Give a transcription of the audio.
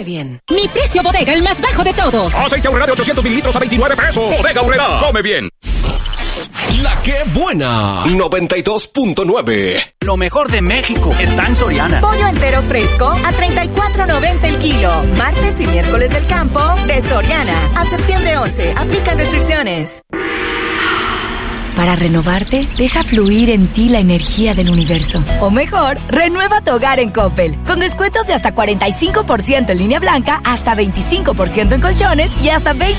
Come bien. Mi precio bodega, el más bajo de todos. Aceite Aurrera de 800 mililitros a 29 pesos. Bodega Aurrera. Come bien. La que buena. 92.9. Lo mejor de México está en Soriana. Pollo entero fresco a $34.90 el kilo. Martes y miércoles del campo de Soriana. A septiembre 11. Aplican restricciones. Para renovarte, deja fluir en ti la energía del universo. O mejor, renueva tu hogar en Coppel. Con descuentos de hasta 45% en línea blanca, hasta 25% en colchones y hasta 20%